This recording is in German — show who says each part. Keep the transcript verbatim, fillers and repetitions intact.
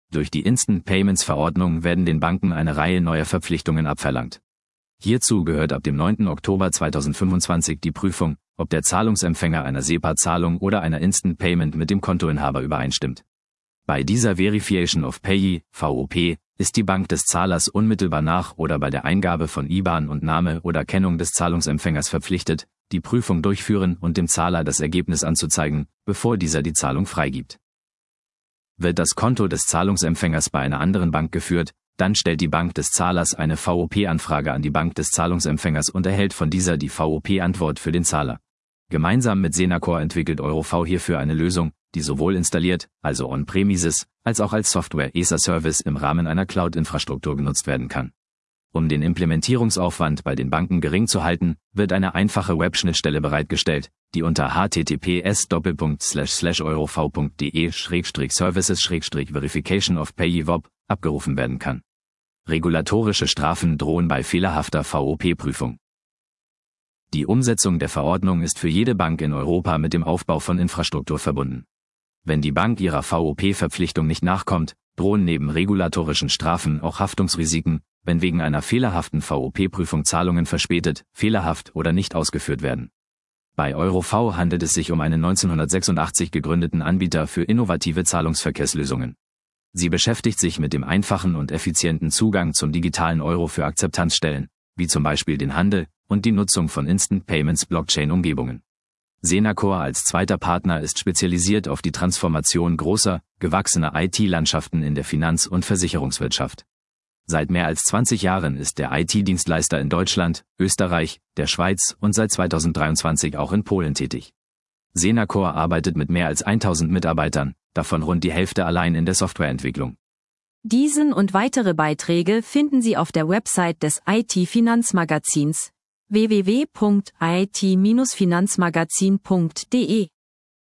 Speaker 1: Durch die Instant Payments Verordnung werden den Banken eine Reihe neuer Verpflichtungen abverlangt. Hierzu gehört ab dem neunten Oktober zweitausendfünfundzwanzig die Prüfung, ob der Zahlungsempfänger einer SEPA-Zahlung oder einer Instant Payment mit dem Kontoinhaber übereinstimmt. Bei dieser Verification of Payee, V O P, ist die Bank des Zahlers unmittelbar nach oder bei der Eingabe von I B A N und Name oder Kennung des Zahlungsempfängers verpflichtet, die Prüfung durchführen und dem Zahler das Ergebnis anzuzeigen, bevor dieser die Zahlung freigibt. Wird das Konto des Zahlungsempfängers bei einer anderen Bank geführt, dann stellt die Bank des Zahlers eine V O P-Anfrage an die Bank des Zahlungsempfängers und erhält von dieser die V O P-Antwort für den Zahler. Gemeinsam mit Senacor entwickelt EuroV hierfür eine Lösung, die sowohl installiert, also on-premises, als auch als Software as a Service im Rahmen einer Cloud-Infrastruktur genutzt werden kann. Um den Implementierungsaufwand bei den Banken gering zu halten, wird eine einfache Webschnittstelle bereitgestellt, die unter h t t p s slash slash eurov punkt d e slash services slash verification of payee V O P abgerufen werden kann. Regulatorische Strafen drohen bei fehlerhafter V O P-Prüfung. Die Umsetzung der Verordnung ist für jede Bank in Europa mit dem Aufbau von Infrastruktur verbunden. Wenn die Bank ihrer V O P-Verpflichtung nicht nachkommt, drohen neben regulatorischen Strafen auch Haftungsrisiken, wenn wegen einer fehlerhaften V O P-Prüfung Zahlungen verspätet, fehlerhaft oder nicht ausgeführt werden. Bei EuroV handelt es sich um einen neunzehnhundertsechsundachtzig gegründeten Anbieter für innovative Zahlungsverkehrslösungen. Sie beschäftigt sich mit dem einfachen und effizienten Zugang zum digitalen Euro für Akzeptanzstellen, wie zum Beispiel den Handel und die Nutzung von Instant Payments Blockchain-Umgebungen. Senacor als zweiter Partner ist spezialisiert auf die Transformation großer, gewachsener I T-Landschaften in der Finanz- und Versicherungswirtschaft. Seit mehr als zwanzig Jahren ist der I T-Dienstleister in Deutschland, Österreich, der Schweiz und seit zweitausenddreiundzwanzig auch in Polen tätig. Senacor arbeitet mit mehr als tausend Mitarbeitern, davon rund die Hälfte allein in der Softwareentwicklung.
Speaker 2: Diesen und weitere Beiträge finden Sie auf der Website des I T-Finanzmagazins w w w punkt i t Bindestrich finanzmagazin punkt d e.